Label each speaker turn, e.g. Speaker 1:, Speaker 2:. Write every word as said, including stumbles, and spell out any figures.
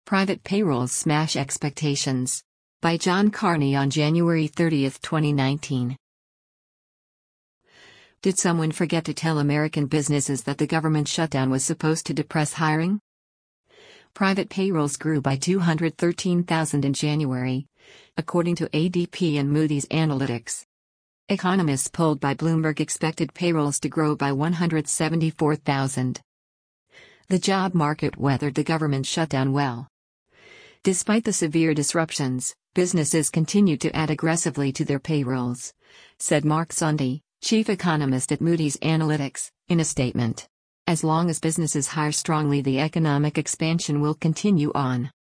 Speaker 1: Private payrolls smash expectations. By John Carney on January thirtieth, twenty nineteen. Did someone forget to tell American businesses that the government shutdown was supposed to depress hiring? Private payrolls grew by two hundred thirteen thousand in January, according to A D P and Moody's Analytics. Economists polled by Bloomberg expected payrolls to grow by one hundred seventy-four thousand. The job market weathered the government shutdown well. Despite the severe disruptions, businesses continued to add aggressively to their payrolls, said Mark Zandi, chief economist at Moody's Analytics, in a statement. As long as businesses hire strongly, the economic expansion will continue on.